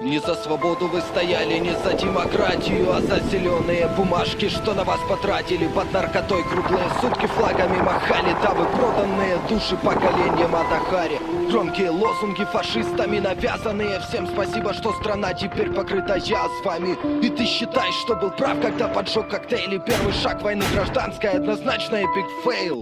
Не за свободу вы стояли, не за демократию, а за зеленые бумажки, что на вас потратили. Под наркотой круглые сутки флагами махали, дабы проданные души поколениям Адахари. Громкие лозунги фашистами навязанные. Всем спасибо, что страна теперь покрыта язвами. И ты считаешь, что был прав, когда поджег коктейли. Первый шаг войны гражданской, однозначно эпик фейл.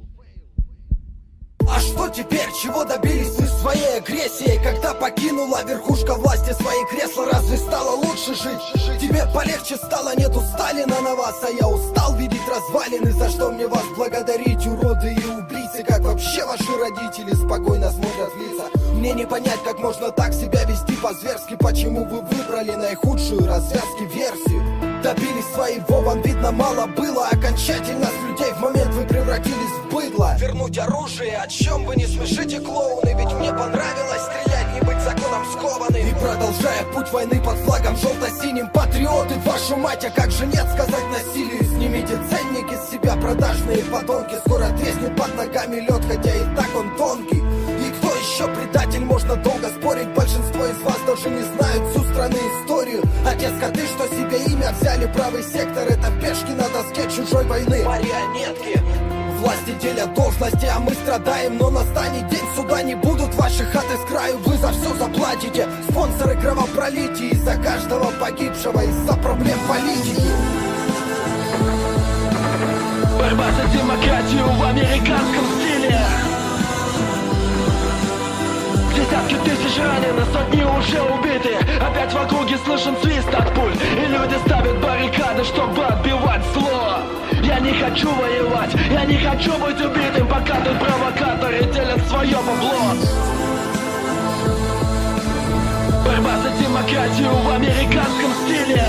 А что теперь? Чего добились вы своей агрессией? Когда покинула верхушка власти свои кресла, разве стало лучше жить? Тебе полегче стало, нету Сталина на вас, а я устал видеть развалины. За что мне вас благодарить, уроды и убийцы? Как вообще ваши родители спокойно смотрят в лица? Мне не понять, как можно так себя вести по-зверски. Почему вы выбрали наихудшую развязки версию? Добились своего, вам видно мало было. Окончательно с людей в момент вы превратились в быдло. Вернуть оружие, о чем вы не смешите, клоуны? Ведь мне понравилось стрелять, не быть законом скованы. И продолжая путь войны под флагом желто-синим, патриоты, вашу мать, а как же нет сказать насилию? Снимите ценники с себя, продажные подонки. Скоро треснет под ногами лед, хотя и так он тонкий. И кто еще предатель, можно долго спорить. Большинство из вас даже не знают всю страны историю. А те скоты, что себе имя взяли, правый сектор, это пешки на доске чужой войны. Марионетки. Власти делят должности, а мы страдаем. Но настанет день суда, не будут ваши хаты с краю. Вы за все заплатите. Спонсоры кровопролития, из-за каждого погибшего, из-за проблем политики. Борьба за демократию в американском стиле. Десятки тысяч ранены, сотни уже убиты. Опять в округе слышен свист от пуль. И люди ставят баррикады, чтобы отбивать зло. Я не хочу воевать, я не хочу быть убитым, пока тут провокаторы делят свое бабло. Борьба за демократию в американском стиле.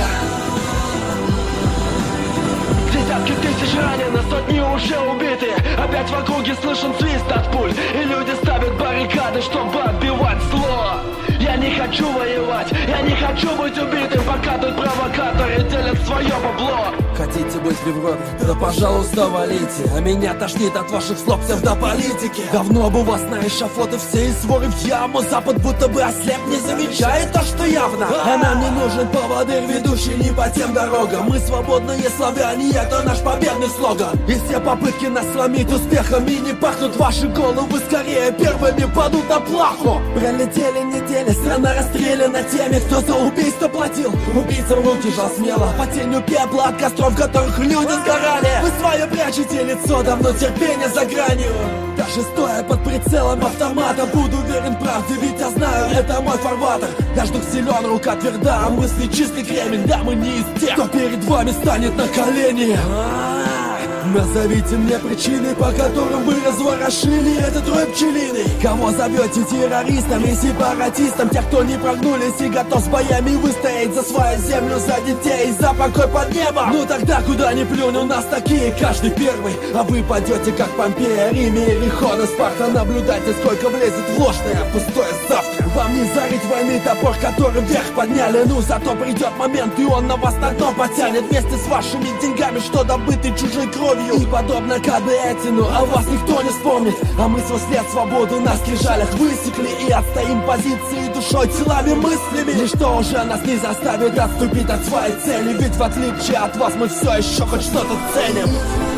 Десятки тысяч ранены, сотни уже убиты. Опять в округе слышен свист от пуль. И люди ставят баррикады, чтобы отбивать зло. Я не хочу воевать, я не хочу быть убитым, пока тут провокаторы делят свое бабло. Хотите быть в Европе? Да пожалуйста валите. А меня тошнит от ваших слов псевдополитики. Давно бы вас на эшафоты все и своры в яму. Запад будто бы ослеп, не замечает то, что явно. А нам не нужен поводырь, ведущий не по тем дорогам. Мы свободные славяне, это наш победный слоган. И все попытки нас сломить успехами не пахнут. Ваши головы скорее первыми падут на плаху. Пролетели недели, страна расстреляна теми, кто за убийство платил. Убийцам руки жал смело, по тенью пепла от костров, в которых люди сгорали. Вы свое прячете лицо, давно терпение за гранью. Даже стоя под прицелом автомата, буду верен правде, ведь я знаю, это мой фарватер. Наш дух силен, рука тверда, а мысли чистый кремень. Да, мы не из тех, кто перед вами станет на колени. Назовите мне причины, по которым вы разворошили этот рой пчелиный. Кого зовете террористом и сепаратистом? Тех, кто не прогнулись и готов с боями выстоять за свою землю, за детей, за покой под небом. Ну тогда куда ни плюнь, у нас такие каждый первый. А вы падете как Помпея, Риме, Иерихон и Спарта. Наблюдайте, сколько влезет в ложное, пустое завтра. Вам не зарыть войны топор, который вверх подняли. Ну зато придет момент, и он на вас на дно потянет. Вместе с вашими деньгами, что добыты чужой кровью. И подобно Кадетину, а вас никто не вспомнит. А мы свой след свободу на скрижалях высекли. И отстоим позиции душой, телами, мыслями. Ничто уже нас не заставит отступить от своей цели. Ведь в отличие от вас мы все еще хоть что-то ценим.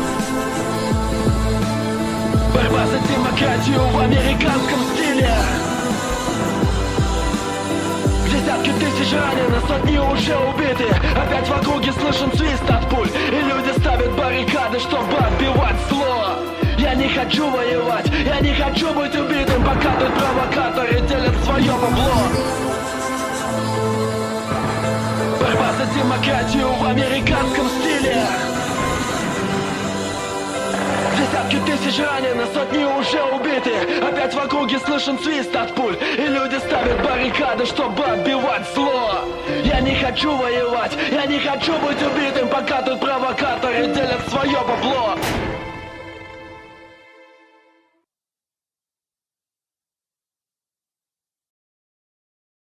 Борьба за демократию в американском стиле. Десятки тысяч ранены, сотни уже убиты. Опять в округе слышен свист от пуль. И люди ставят баррикады, чтобы отбивать зло. Я не хочу воевать, я не хочу быть убитым, пока тут провокаторы делят свое бабло. Борьба за демократию в американском стиле. Десятки тысяч ранены, сотни уже убиты. Опять в округе слышен свист от пуль. И люди ставят баррикады, чтобы отбивать зло. Я не хочу воевать, я не хочу быть убитым, пока тут провокаторы делят свое бабло.